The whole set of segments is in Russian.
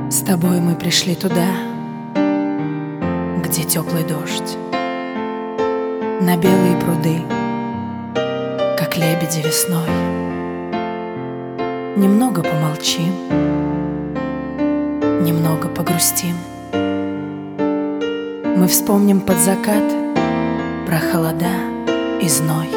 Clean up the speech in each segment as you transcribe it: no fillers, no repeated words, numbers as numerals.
С тобой мы пришли туда, где теплый дождь, на белые пруды, как лебеди весной. Немного помолчим, немного погрустим. Мы вспомним под закат про холода и зной.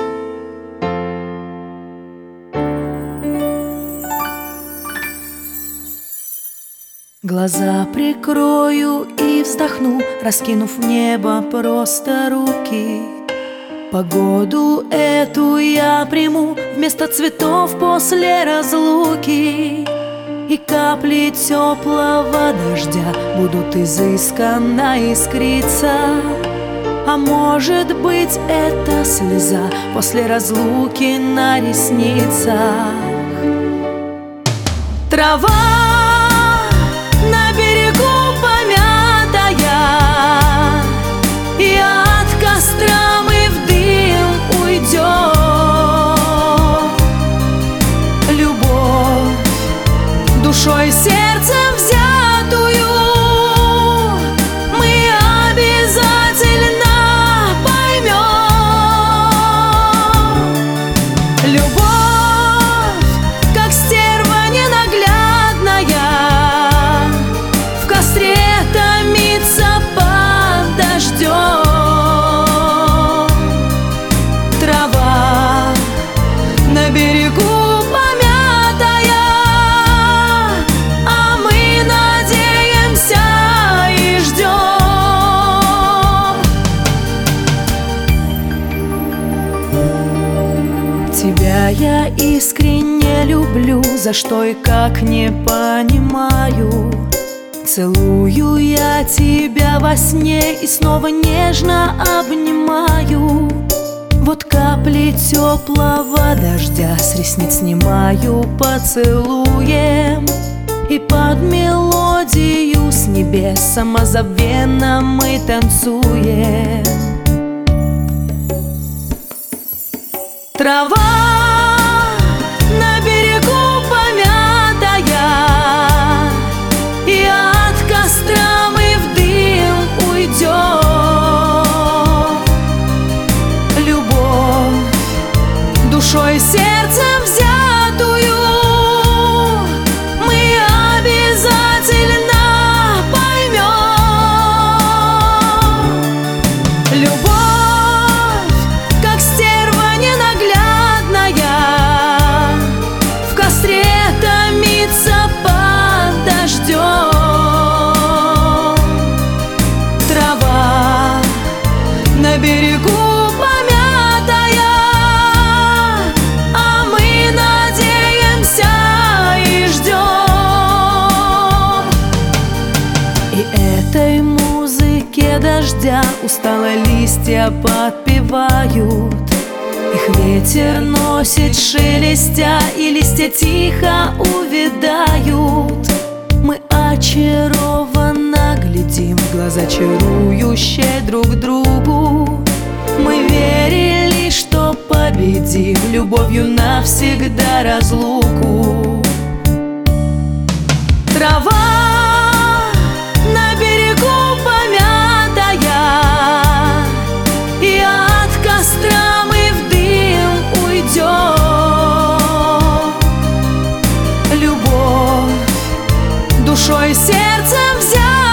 Глаза прикрою и вздохну, раскинув в небо просто руки. Погоду эту я приму вместо цветов после разлуки. И капли теплого дождя будут изысканно искриться. А может быть, это слеза после разлуки на ресницах. Трава на берегу помятая, и от костра мы в дым уйдем. Любовь душой и сердцем взятую мы обязательно поймем. Любовь, как стерва ненаглядная, в костре томится под дождем. Трава на берегу тебя я искренне люблю, за что и как не понимаю. Целую я тебя во сне и снова нежно обнимаю. Вот капли теплого дождя с ресниц снимаю поцелуем, и под мелодию с небес самозабвенно мы танцуем. Трава на берегу помятая, и от костра мы в дым уйдем. Любовь душой и сердцем взятую мы обязательно поймем. Любовь, в костре томится под дождем. Трава на берегу помятая, а мы надеемся и ждем. И этой музыке дождя усталые листья подпевают. Их ветер носит шелестя, и листья тихо увядают. Мы очарованно глядим в глаза чарующие друг другу. Мы верили, что победим любовью навсегда разлуку. Трава на берегу помятая, и от костра мы в дым уйдем. Любовь душой и сердцем взять